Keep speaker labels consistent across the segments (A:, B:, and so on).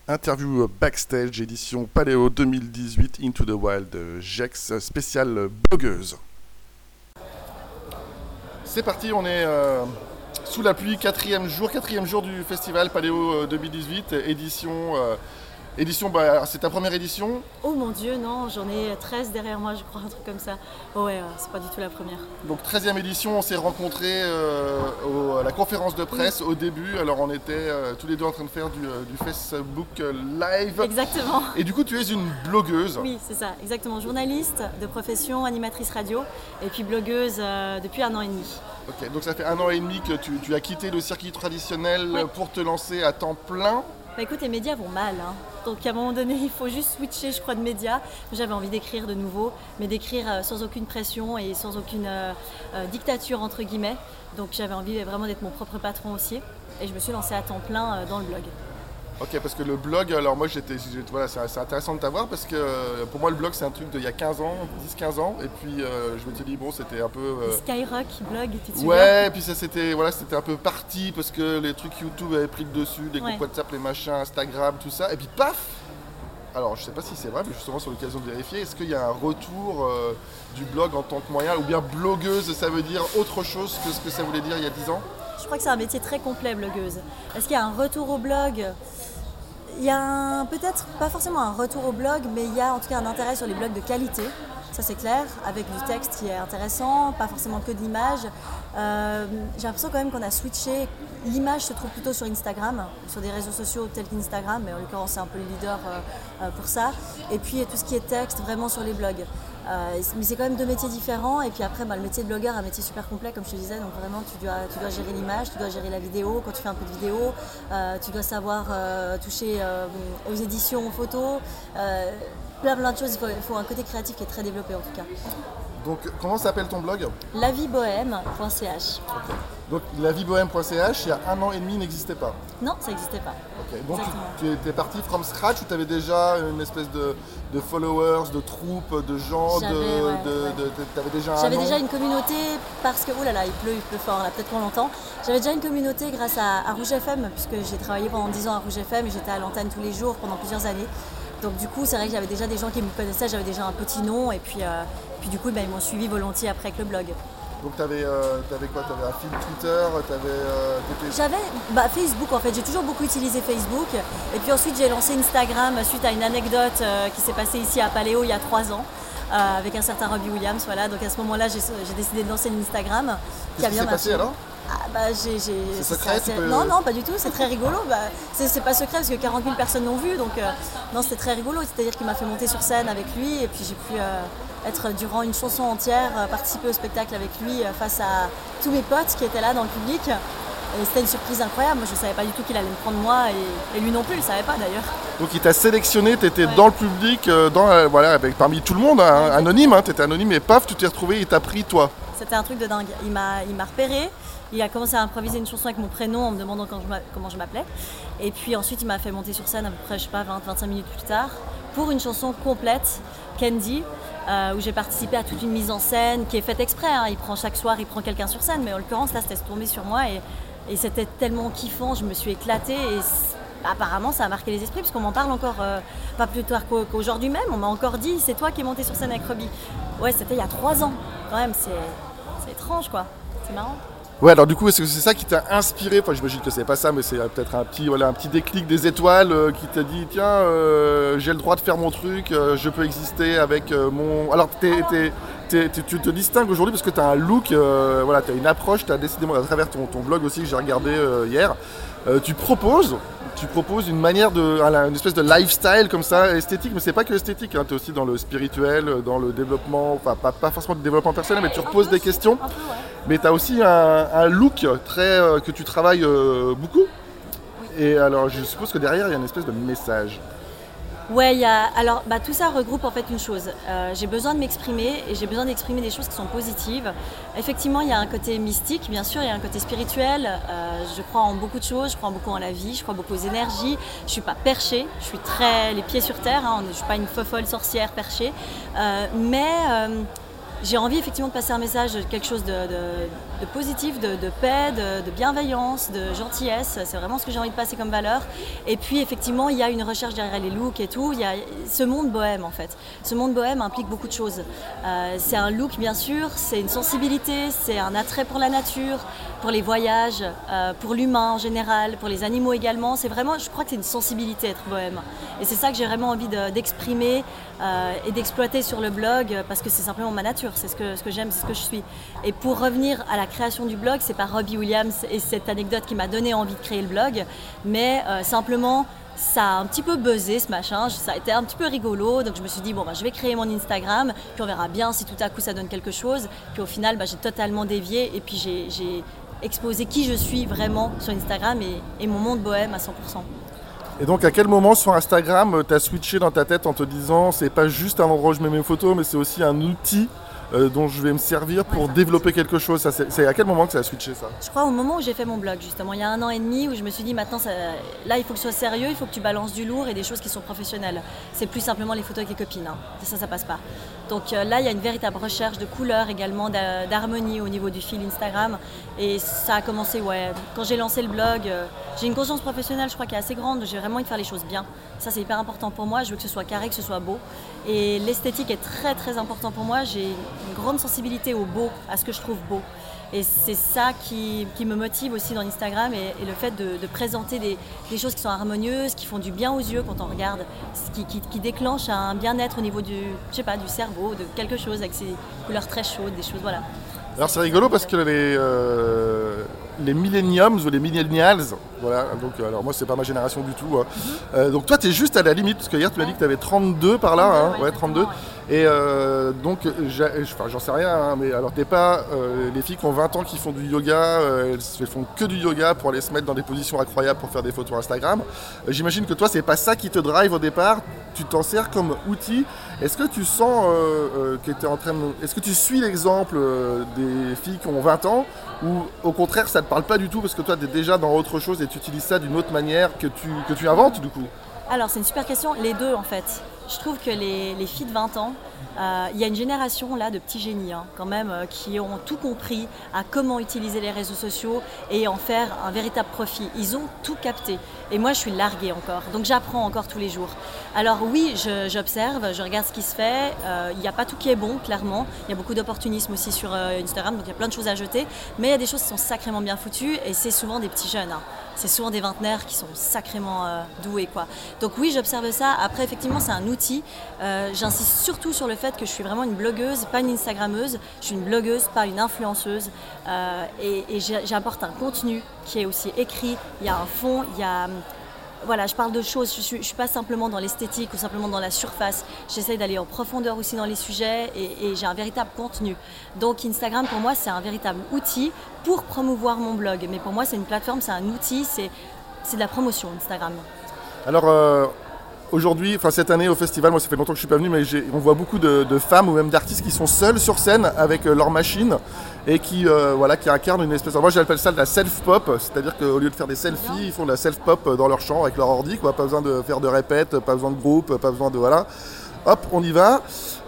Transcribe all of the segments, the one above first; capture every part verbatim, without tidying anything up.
A: Interview backstage, édition Paléo deux mille dix-huit, Into the Wild, Gex, spéciale blogueuse. C'est parti, on est euh, sous la pluie, quatrième jour, quatrième jour du festival Paléo deux mille dix-huit, édition... Euh, Édition, bah, c'est ta première édition?
B: Oh mon Dieu, non, j'en ai treize derrière moi, je crois, un truc comme ça. Oh ouais, c'est pas du tout la première.
A: Donc treizième édition, on s'est rencontrés euh, au, à la conférence de presse oui. Au début. Alors on était euh, tous les deux en train de faire du, euh, du Facebook Live.
B: Exactement.
A: Et du coup, tu es une blogueuse.
B: Oui, c'est ça, exactement. Journaliste de profession, animatrice radio, et puis blogueuse euh, depuis un an et demi.
A: Ok, donc ça fait un an et demi que tu, tu as quitté le circuit traditionnel oui. pour te lancer à temps plein.
B: Bah écoute, les médias vont mal, hein. Donc à un moment donné, il faut juste switcher, je crois, de médias. J'avais envie d'écrire de nouveau, mais d'écrire euh, sans aucune pression et sans aucune euh, euh, dictature, entre guillemets. Donc j'avais envie vraiment d'être mon propre patron aussi. Et je me suis lancée à temps plein euh, dans le blog.
A: Ok, parce que le blog, alors moi j'étais, voilà, c'est, c'est intéressant de t'avoir parce que pour moi le blog c'est un truc d'il y a quinze ans, dix quinze ans, et puis euh, je me suis dit bon c'était un peu... Euh...
B: Skyrock blog, tu te souviens?
A: Ouais, et puis ça c'était, voilà, c'était un peu parti parce que les trucs YouTube avaient pris le dessus, les groupes ouais. WhatsApp, les machins, Instagram, tout ça, et puis paf. Alors je sais pas si c'est vrai, mais justement sur l'occasion de vérifier, est-ce qu'il y a un retour euh, du blog en tant que moyen, ou bien blogueuse, ça veut dire autre chose que ce que ça voulait dire il y a dix ans?
B: Je crois que c'est un métier très complet, blogueuse. Est-ce qu'il y a un retour au blog? Il y a un, peut-être pas forcément un retour au blog, mais il y a en tout cas un intérêt sur les blogs de qualité, ça c'est clair, avec du texte qui est intéressant, pas forcément que de l'image. Euh, j'ai l'impression quand même qu'on a switché, l'image se trouve plutôt sur Instagram, sur des réseaux sociaux tels qu'Instagram, mais en l'occurrence c'est un peu le leader euh, pour ça. Et puis tout ce qui est texte vraiment sur les blogs. Euh, mais c'est quand même deux métiers différents, et puis après bah, le métier de blogueur est un métier super complet comme je te disais, donc vraiment tu dois, tu dois gérer l'image, tu dois gérer la vidéo, quand tu fais un peu de vidéo, euh, tu dois savoir euh, toucher euh, aux éditions, aux photos, euh, plein plein de choses, il faut, il faut un côté créatif qui est très développé en tout cas.
A: Donc comment s'appelle ton blog?
B: la vie bohème point c h.
A: Okay. Donc la vie bohème point c h, il y a un an et demi, n'existait pas?
B: Non, ça n'existait pas.
A: Okay. Donc tu, tu étais parti from scratch ou tu avais déjà une espèce de, de followers, de troupes, de gens,
B: j'avais,
A: de,
B: ouais,
A: de,
B: ouais.
A: de, de, t'avais déjà un
B: J'avais
A: nom?
B: déjà une communauté parce que, oh là là, il pleut, il pleut fort, là, peut-être qu'on l'entend. J'avais déjà une communauté grâce à, à Rouge F M, puisque j'ai travaillé pendant dix ans à Rouge F M et j'étais à l'antenne tous les jours pendant plusieurs années. Donc du coup, c'est vrai que j'avais déjà des gens qui me connaissaient, j'avais déjà un petit nom et puis, euh, puis du coup, ben, ils m'ont suivi volontiers après avec le blog.
A: Donc t'avais, euh, t'avais quoi? T'avais un fil Twitter, t'avais... Euh,
B: J'avais bah, Facebook en fait, j'ai toujours beaucoup utilisé Facebook. Et puis ensuite j'ai lancé Instagram suite à une anecdote euh, qui s'est passée ici à Paléo il y a trois ans. Euh, avec un certain Robbie Williams, voilà. Donc à ce moment-là, j'ai, j'ai décidé de lancer l'Instagram.
A: Qu'est-ce qui s'est passé alors?
B: Ah, bah, j'ai, j'ai,
A: c'est secret
B: c'est,
A: peux...
B: Non, non, pas du tout, c'est très rigolo. Bah, c'est, c'est pas secret parce que quarante mille personnes l'ont vu, donc euh, non, c'était très rigolo. C'est-à-dire qu'il m'a fait monter sur scène avec lui et puis j'ai pu euh, être durant une chanson entière, euh, participer au spectacle avec lui euh, face à tous mes potes qui étaient là dans le public. Et c'était une surprise incroyable, moi je ne savais pas du tout qu'il allait me prendre moi et, et lui non plus, il ne savait pas d'ailleurs.
A: Donc il t'a sélectionné, tu étais ouais. dans le public, euh, dans, euh, voilà, avec, parmi tout le monde, hein, ouais, anonyme, hein, tu étais anonyme et paf, tu t'es retrouvé, il t'a pris toi.
B: C'était un truc de dingue, il m'a, il m'a repéré, il a commencé à improviser une chanson avec mon prénom en me demandant quand je comment je m'appelais. Et puis ensuite il m'a fait monter sur scène à peu près, je sais pas, vingt à vingt-cinq minutes plus tard, pour une chanson complète, Candy, euh, où j'ai participé à toute une mise en scène qui est faite exprès, hein. Il prend chaque soir, il prend quelqu'un sur scène, mais en l'occurrence là c'était tombé sur moi et Et c'était tellement kiffant, je me suis éclatée et apparemment ça a marqué les esprits parce qu'on m'en parle encore, euh, pas plus tard qu'aujourd'hui même, on m'a encore dit c'est toi qui es monté sur scène avec Robbie. Ouais, c'était il y a trois ans quand même, c'est, c'est étrange quoi, c'est marrant.
A: Ouais, alors du coup, est-ce que c'est ça qui t'a inspiré? Enfin, j'imagine que c'est pas ça, mais c'est peut-être un petit, voilà, un petit déclic des étoiles euh, qui t'a dit tiens, euh, j'ai le droit de faire mon truc, euh, je peux exister avec euh, mon. Alors, t'es, alors... T'es, t'es, t'es, tu te distingues aujourd'hui parce que tu as un look, euh, voilà, tu as une approche, tu as décidément à travers ton, ton blog aussi que j'ai regardé euh, hier. Euh, tu proposes. Tu proposes une manière de, une espèce de lifestyle comme ça, esthétique, mais c'est pas que esthétique, hein, tu es aussi dans le spirituel, dans le développement, enfin pas, pas forcément de développement personnel, mais tu reposes des questions.
B: Un peu, ouais.
A: Mais tu as aussi un, un look très, euh, que tu travailles euh, beaucoup. Oui. Et alors je suppose que derrière il y a une espèce de message.
B: Ouais, il y a, alors bah, tout ça regroupe en fait une chose. Euh, j'ai besoin de m'exprimer et j'ai besoin d'exprimer des choses qui sont positives. Effectivement, il y a un côté mystique, bien sûr, il y a un côté spirituel. Euh, je crois en beaucoup de choses, je crois beaucoup en la vie, je crois beaucoup aux énergies. Je suis pas perchée, je suis très les pieds sur terre. Hein, je suis pas une fofolle sorcière perchée, euh, mais euh, j'ai envie effectivement de passer un message, quelque chose de, de de positif, de, de paix, de, de bienveillance, de gentillesse. C'est vraiment ce que j'ai envie de passer comme valeur. Et puis effectivement, il y a une recherche derrière les looks et tout. Il y a ce monde bohème en fait. Ce monde bohème implique beaucoup de choses. Euh, c'est un look bien sûr, c'est une sensibilité, c'est un attrait pour la nature, pour les voyages, euh, pour l'humain en général, pour les animaux également. C'est vraiment, je crois que c'est une sensibilité être bohème. Et c'est ça que j'ai vraiment envie de, d'exprimer euh, et d'exploiter sur le blog parce que c'est simplement ma nature, c'est ce que, ce que j'aime, c'est ce que je suis. Et pour revenir à la création du blog, c'est pas Robbie Williams et cette anecdote qui m'a donné envie de créer le blog, mais euh, simplement ça a un petit peu buzzé ce machin, ça a été un petit peu rigolo, donc je me suis dit bon bah, je vais créer mon Instagram, puis on verra bien si tout à coup ça donne quelque chose, puis au final bah, j'ai totalement dévié et puis j'ai, j'ai exposé qui je suis vraiment sur Instagram et, et mon monde bohème à cent pour cent.
A: Et donc à quel moment sur Instagram tu as switché dans ta tête en te disant c'est pas juste un endroit où je mets mes photos mais c'est aussi un outil Euh, dont je vais me servir pour ouais, développer quelque chose. Ça, c'est, c'est à quel moment que ça a switché ça?
B: Je crois au moment où j'ai fait mon blog justement, il y a un an et demi où je me suis dit maintenant ça, là il faut que ce soit sérieux, il faut que tu balances du lourd et des choses qui sont professionnelles. C'est plus simplement les photos avec les copines, hein. ça ça passe pas. Donc euh, là il y a une véritable recherche de couleurs également, d'a, d'harmonie au niveau du fil Instagram et ça a commencé ouais, quand j'ai lancé le blog, euh, j'ai une conscience professionnelle je crois qui est assez grande, j'ai vraiment envie de faire les choses bien. Ça c'est hyper important pour moi, je veux que ce soit carré, que ce soit beau et l'esthétique est très très important pour moi, j'ai une grande sensibilité au beau, à ce que je trouve beau. Et c'est ça qui, qui me motive aussi dans Instagram et, et le fait de, de présenter des, des choses qui sont harmonieuses, qui font du bien aux yeux quand on regarde, qui, qui, qui déclenchent un bien-être au niveau du, je sais pas, du cerveau, de quelque chose avec ces couleurs très chaudes, des choses, voilà.
A: Alors c'est rigolo parce que les, euh, les millenniums ou les millennials, voilà, donc alors moi c'est pas ma génération du tout, hein. mm-hmm. euh, donc toi tu es juste à la limite, parce que hier tu m'as dit que tu avais trente-deux par là, hein, ouais, ouais trente-deux, ouais. Et euh, donc enfin, j'en sais rien, hein, mais alors t'es pas euh, les filles qui ont vingt ans qui font du yoga, euh, elles font que du yoga pour aller se mettre dans des positions incroyables pour faire des photos Instagram. Euh, j'imagine que toi c'est pas ça qui te drive au départ, tu t'en sers comme outil. Est-ce que tu sens euh, euh, que t'es en train de... Est-ce que tu suis l'exemple euh, des filles qui ont vingt ans ou au contraire ça te parle pas du tout parce que toi tu es déjà dans autre chose et tu utilises ça d'une autre manière que tu, que tu inventes du coup?
B: Alors c'est une super question, les deux en fait. Je trouve que les, les filles de vingt ans, il euh, y a une génération là de petits génies hein, quand même euh, qui ont tout compris à comment utiliser les réseaux sociaux et en faire un véritable profit. Ils ont tout capté et moi je suis larguée encore, donc j'apprends encore tous les jours. Alors oui, je, j'observe, je regarde ce qui se fait, il euh, n'y a pas tout qui est bon clairement, il y a beaucoup d'opportunisme aussi sur euh, Instagram, donc il y a plein de choses à jeter, mais il y a des choses qui sont sacrément bien foutues et c'est souvent des petits jeunes. Hein. C'est souvent des vingtenaires qui sont sacrément euh, doués quoi. Donc oui, j'observe ça. Après, effectivement, c'est un outil. Euh, j'insiste surtout sur le fait que je suis vraiment une blogueuse, pas une Instagrammeuse. Je suis une blogueuse, pas une influenceuse. Euh, et et j'apporte un contenu qui est aussi écrit. Il y a un fond, il y a... Voilà, je parle de choses, je ne suis, je suis pas simplement dans l'esthétique ou simplement dans la surface. J'essaye d'aller en profondeur aussi dans les sujets et, et j'ai un véritable contenu. Donc Instagram, pour moi, c'est un véritable outil pour promouvoir mon blog. Mais pour moi, c'est une plateforme, c'est un outil, c'est, c'est de la promotion, Instagram.
A: Alors, euh, aujourd'hui, enfin cette année au festival, moi ça fait longtemps que je ne suis pas venu, mais j'ai, on voit beaucoup de, de femmes ou même d'artistes qui sont seules sur scène avec euh, leur machine et qui, euh, voilà, qui incarnent une espèce... Moi j'appelle ça de la self-pop, c'est-à-dire qu'au lieu de faire des selfies, ils font de la self-pop dans leur champ avec leur ordi, quoi. Pas besoin de faire de répète, pas besoin de groupe, pas besoin de... Voilà. Hop, on y va.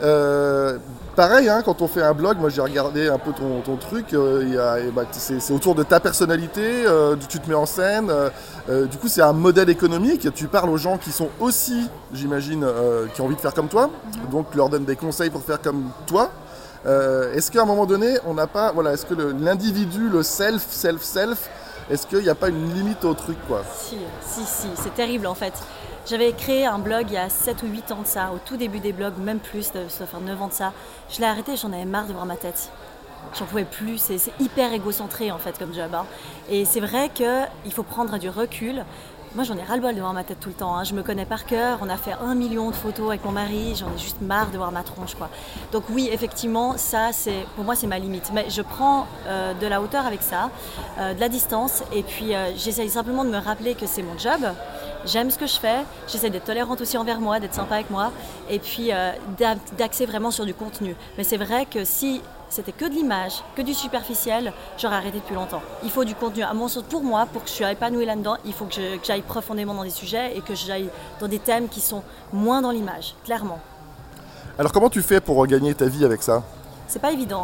A: Euh, pareil, hein, quand on fait un blog, moi j'ai regardé un peu ton, ton truc, euh, y a, et bah, c'est, c'est autour de ta personnalité, euh, tu te mets en scène, euh, euh, du coup c'est un modèle économique, tu parles aux gens qui sont aussi, j'imagine, euh, qui ont envie de faire comme toi, mm-hmm. donc tu leur donnes des conseils pour faire comme toi. Euh, est-ce qu'à un moment donné, on n'a pas, voilà, est-ce que le, l'individu, le self, self, self, est-ce qu'il n'y a pas une limite au truc quoi?
B: Si, si, si, c'est terrible en fait. J'avais créé un blog il y a sept ou huit ans de ça, au tout début des blogs, même plus, ça doit faire neuf ans de ça. Je l'ai arrêté, j'en avais marre de voir ma tête. J'en pouvais plus, c'est, c'est hyper égocentré en fait comme job. Hein. Et c'est vrai qu'il faut prendre du recul. Moi j'en ai ras-le-bol de voir ma tête tout le temps, hein. Je me connais par cœur, on a fait un million de photos avec mon mari, j'en ai juste marre de voir ma tronche quoi. Donc oui effectivement ça c'est, pour moi c'est ma limite, mais je prends euh, de la hauteur avec ça, euh, de la distance et puis euh, j'essaye simplement de me rappeler que c'est mon job, j'aime ce que je fais, j'essaie d'être tolérante aussi envers moi, d'être sympa avec moi et puis euh, d'axer vraiment sur du contenu. Mais c'est vrai que si c'était que de l'image, que du superficiel, j'aurais arrêté depuis longtemps. Il faut du contenu. À mon sens, pour moi, pour que je sois épanouie là-dedans, il faut que, je, que j'aille profondément dans des sujets et que j'aille dans des thèmes qui sont moins dans l'image, clairement.
A: Alors comment tu fais pour gagner ta vie avec ça?
B: C'est pas évident, hein.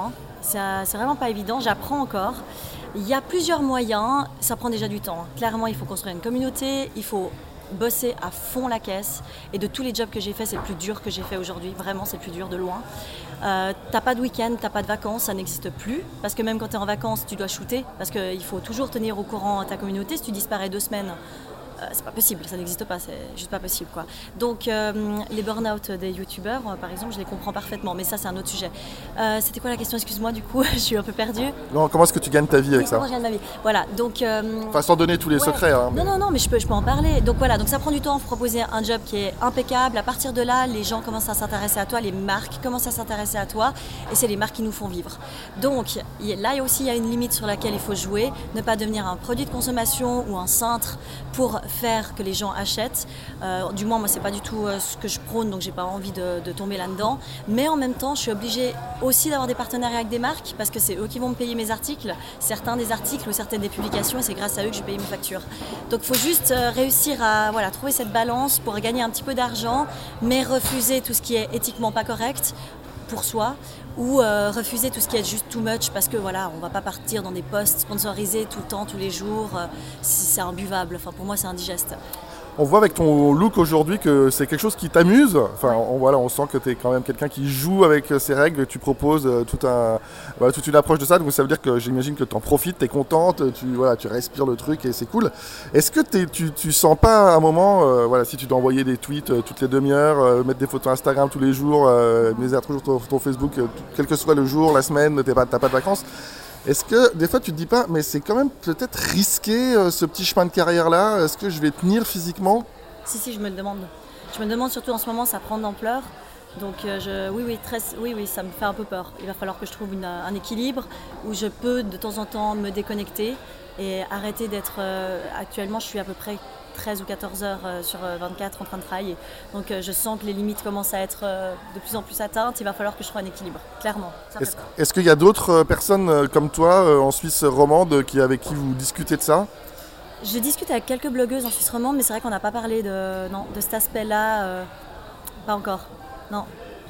B: C'est, c'est vraiment pas évident, j'apprends encore. Il y a plusieurs moyens, ça prend déjà du temps. Clairement, il faut construire une communauté, il faut bosser à fond la caisse. Et de tous les jobs que j'ai fait, c'est le plus dur que j'ai fait aujourd'hui. Vraiment, c'est le plus dur de loin. Euh, t'as pas de week-end, t'as pas de vacances, ça n'existe plus. Parce que même quand t'es en vacances, tu dois shooter. Parce qu'il faut toujours tenir au courant ta communauté. Si tu disparais deux semaines, euh, c'est pas possible, ça n'existe pas, c'est juste pas possible, quoi. Donc euh, les burn-out des youtubeurs, euh, par exemple, je les comprends parfaitement, mais ça c'est un autre sujet. Euh, c'était quoi la question, excuse-moi, du coup, je suis un peu perdue.
A: Non, comment est-ce que tu gagnes ta vie avec
B: oui,
A: ça?
B: Comment je gagne ma vie. Voilà, donc... Euh,
A: enfin, sans donner tous les
B: ouais.
A: secrets. Hein, mais...
B: Non, non, non, mais je peux, je peux en parler. Donc voilà, donc ça prend du temps, faut proposer un job qui est impeccable. À partir de là, les gens commencent à s'intéresser à toi, les marques commencent à s'intéresser à toi, et c'est les marques qui nous font vivre. Donc là aussi, il y a une limite sur laquelle il faut jouer, ne pas devenir un produit de consommation ou un cintre pour faire que les gens achètent. Euh, du moins, moi, c'est pas du tout euh, ce que je prône, donc j'ai pas envie de, de tomber là-dedans. Mais en même temps, je suis obligée aussi d'avoir des partenariats avec des marques parce que c'est eux qui vont me payer mes articles, certains des articles ou certaines des publications, et c'est grâce à eux que je paye mes factures. Donc, il faut juste euh, réussir à voilà, trouver cette balance pour gagner un petit peu d'argent, mais refuser tout ce qui est éthiquement pas correct pour soi, ou euh, refuser tout ce qui est juste too much parce que voilà, on va pas partir dans des posts sponsorisés tout le temps, tous les jours, euh, c'est imbuvable. Enfin, pour moi, c'est indigeste.
A: On voit avec ton look aujourd'hui que c'est quelque chose qui t'amuse. Enfin, on, voilà, on sent que tu es quand même quelqu'un qui joue avec ces règles, tu proposes tout un, voilà, toute une approche de ça. Donc ça veut dire que j'imagine que tu en profites, tu es contente, tu, voilà, tu respires le truc et c'est cool. Est-ce que tu, tu sens pas à un moment, euh, voilà, si tu dois envoyer des tweets euh, toutes les demi-heures, euh, mettre des photos Instagram tous les jours, euh, mettre toujours ton, ton Facebook, euh, quel que soit le jour, la semaine, tu n'as pas, pas de vacances. Est-ce que des fois tu te dis pas, mais c'est quand même peut-être risqué euh, ce petit chemin de carrière-là, est-ce que je vais tenir physiquement?
B: Si, si, je me le demande. Je me le demande surtout en ce moment, ça prend d'ampleur. Donc euh, je, oui, oui, très, oui, oui, ça me fait un peu peur. Il va falloir que je trouve une, un équilibre où je peux de temps en temps me déconnecter et arrêter d'être... Euh, actuellement, je suis à peu près treize ou quatorze heures euh, sur vingt-quatre en train de travailler. Donc euh, je sens que les limites commencent à être euh, de plus en plus atteintes. Il va falloir que je trouve un équilibre, clairement. Ça
A: est-ce, est-ce qu'il y a d'autres euh, personnes euh, comme toi euh, en Suisse romande qui, avec qui vous discutez de ça?
B: Je discute avec quelques blogueuses en Suisse romande, mais c'est vrai qu'on n'a pas parlé de, non, de cet aspect-là. Euh, pas encore, non.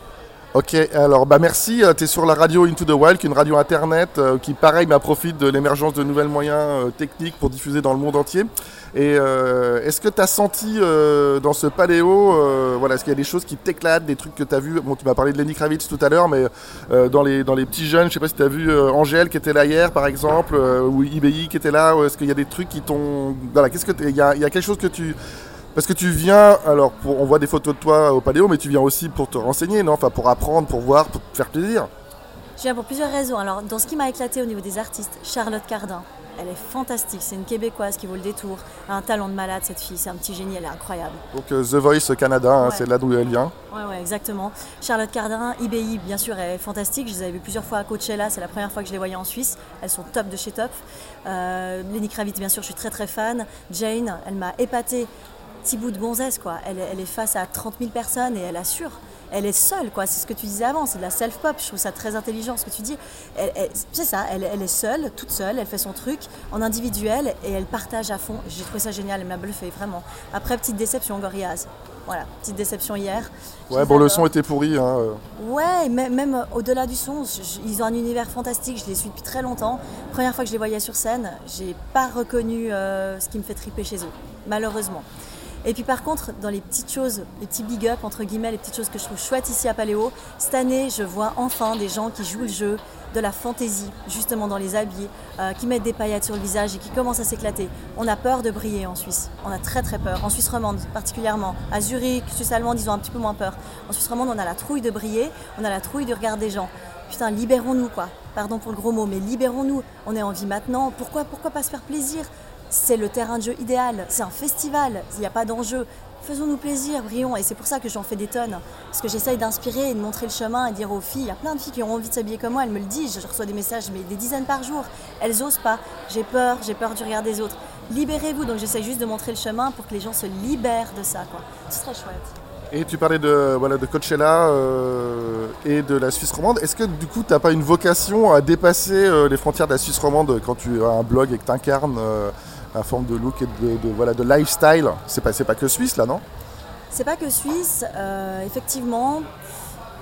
A: Ok, alors bah merci, tu es sur la radio Into the Wild, qui est une radio internet euh, qui pareil bah, profite de l'émergence de nouvelles moyens euh, techniques pour diffuser dans le monde entier. Et euh, est-ce que tu as senti euh, dans ce paléo, euh, voilà, est-ce qu'il y a des choses qui t'éclatent, des trucs que tu as vus? Bon, tu m'as parlé de Lenny Kravitz tout à l'heure, mais euh, dans, les, dans les petits jeunes, je sais pas si tu as vu euh, Angèle qui était là hier par exemple, euh, ou I B I qui était là, ou est-ce qu'il y a des trucs qui t'ont... Voilà, qu'est-ce que il y a, y a quelque chose que tu... Parce que tu viens, alors pour, on voit des photos de toi au Paléo, mais tu viens aussi pour te renseigner, non? Enfin, pour apprendre, pour voir, pour te faire plaisir.
B: Je viens pour plusieurs raisons. Alors, dans ce qui m'a éclaté au niveau des artistes, Charlotte Cardin, elle est fantastique. C'est une Québécoise qui vaut le détour. Elle a un talent de malade, cette fille. C'est un petit génie, elle est incroyable.
A: Donc euh, The Voice Canada, hein,
B: ouais.
A: C'est là d'où elle vient.
B: Oui, ouais, exactement. Charlotte Cardin, I B I, bien sûr, elle est fantastique. Je les avais vues plusieurs fois à Coachella. C'est la première fois que je les voyais en Suisse. Elles sont top de chez top. Euh, Lenny Kravitz, bien sûr, je suis très très fan. Jane, elle m'a épatée. Petit bout de gonzesse, quoi. Elle, elle est face à trente mille personnes et elle assure. Elle est seule, quoi. C'est ce que tu disais avant, c'est de la self-pop. Je trouve ça très intelligent, ce que tu dis. Elle, elle, c'est ça, elle, elle est seule, toute seule, elle fait son truc en individuel et elle partage à fond. J'ai trouvé ça génial, elle m'a bluffé, vraiment. Après, petite déception, Gorillaz. Voilà, petite déception hier.
A: Ouais, bon, le son était pourri. Hein.
B: Ouais, même, même au-delà du son, je, je, ils ont un univers fantastique, je les suis depuis très longtemps. Première fois que je les voyais sur scène, j'ai pas reconnu euh, ce qui me fait triper chez eux, malheureusement. Et puis par contre, dans les petites choses, les petits big up entre guillemets, les petites choses que je trouve chouettes ici à Paléo, cette année, je vois enfin des gens qui jouent le jeu de la fantaisie, justement dans les habits, euh, qui mettent des paillettes sur le visage et qui commencent à s'éclater. On a peur de briller en Suisse, on a très très peur, en Suisse romande particulièrement. À Zurich, Suisse allemande, ils ont un petit peu moins peur. En Suisse romande, on a la trouille de briller, on a la trouille du regard des gens. Putain, libérons-nous quoi, pardon pour le gros mot, mais libérons-nous, on est en vie maintenant, pourquoi, pourquoi pas se faire plaisir ? C'est le terrain de jeu idéal, c'est un festival, il n'y a pas d'enjeu. Faisons-nous plaisir, brillons, et c'est pour ça que j'en fais des tonnes. Parce que j'essaye d'inspirer et de montrer le chemin et de dire aux filles, il y a plein de filles qui ont envie de s'habiller comme moi, elles me le disent, je reçois des messages, mais des dizaines par jour. Elles osent pas, j'ai peur, j'ai peur du regard des autres. Libérez-vous, donc j'essaye juste de montrer le chemin pour que les gens se libèrent de ça, quoi. Ce serait chouette.
A: Et tu parlais de, voilà, de Coachella euh, et de la Suisse romande. Est-ce que du coup, tu n'as pas une vocation à dépasser euh, les frontières de la Suisse romande quand tu as un blog et que tu incarnes euh, la forme de look et de, de, voilà, de lifestyle? C'est pas, c'est pas que suisse là, non?
B: C'est pas que suisse, euh, effectivement.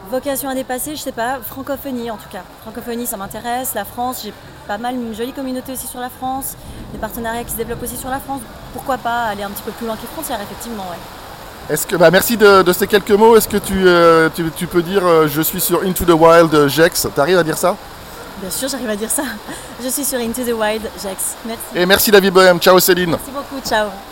B: Vocation à dépasser, je sais pas, francophonie en tout cas. Francophonie, ça m'intéresse. La France, j'ai pas mal une jolie communauté aussi sur la France, des partenariats qui se développent aussi sur la France. Pourquoi pas aller un petit peu plus loin que les frontières, effectivement, ouais.
A: Est-ce que, bah merci de, de ces quelques mots. Est-ce que tu, euh, tu, tu peux dire euh, je suis sur Into the Wild euh, Gex? T'arrives à dire ça?
B: Bien sûr, j'arrive à dire ça. Je suis sur Into the Wild, Gex. Merci.
A: Et merci David Bohème. Ciao Céline.
B: Merci beaucoup, ciao.